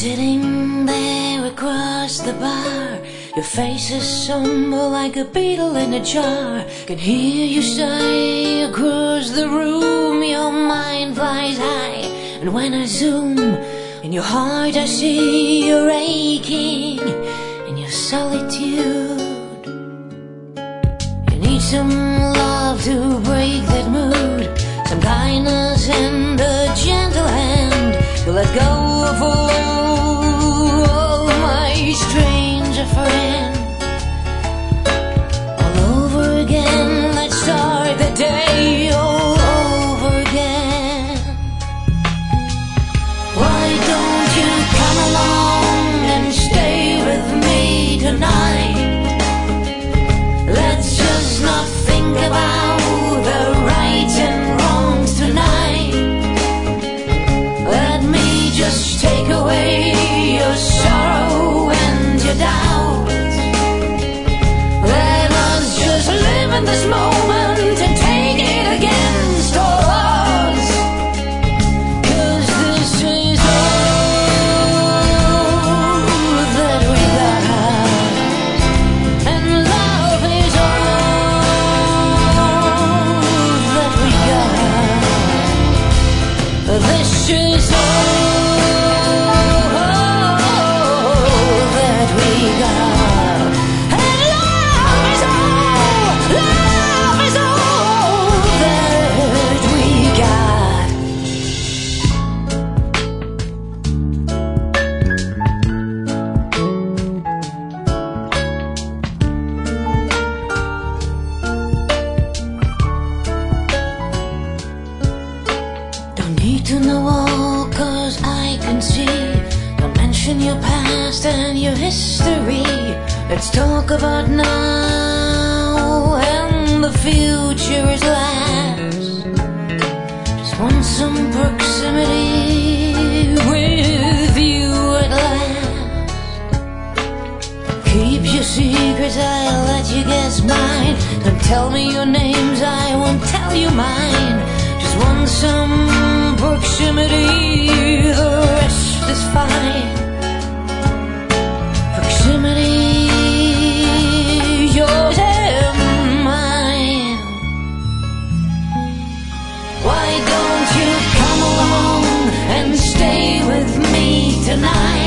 Sitting there across the bar, your face is somber like a beetle in a jar. Can hear you sigh across the room, your mind flies high. And when I zoom in your heart, I see you're aching in your solitude. You need some love to break that mood, some kindness and a gentle hand to let go of all my stranger friend. All over again, let's start the day all over again. Why don't you come along and stay with me tonight? Let's just not think about the rights and wrongs tonight. Let me just take away your sorrow and your doubts. Let us just live in this moment and take it against all odds. 'Cause this is all that we got, and love is all that we got. This is all that we got, and love is all that we got. Don't need to know all, 'cause I can see. Don't mention your past and your history. Let's talk about now and the future is last. Just want some proximity with you at last. Keep your secrets, I'll let you guess mine. Don't tell me your names, I won't tell you mine. Just want some proximity, the rest is fine. Proximity, yours and mine. Why don't you come along and stay with me tonight?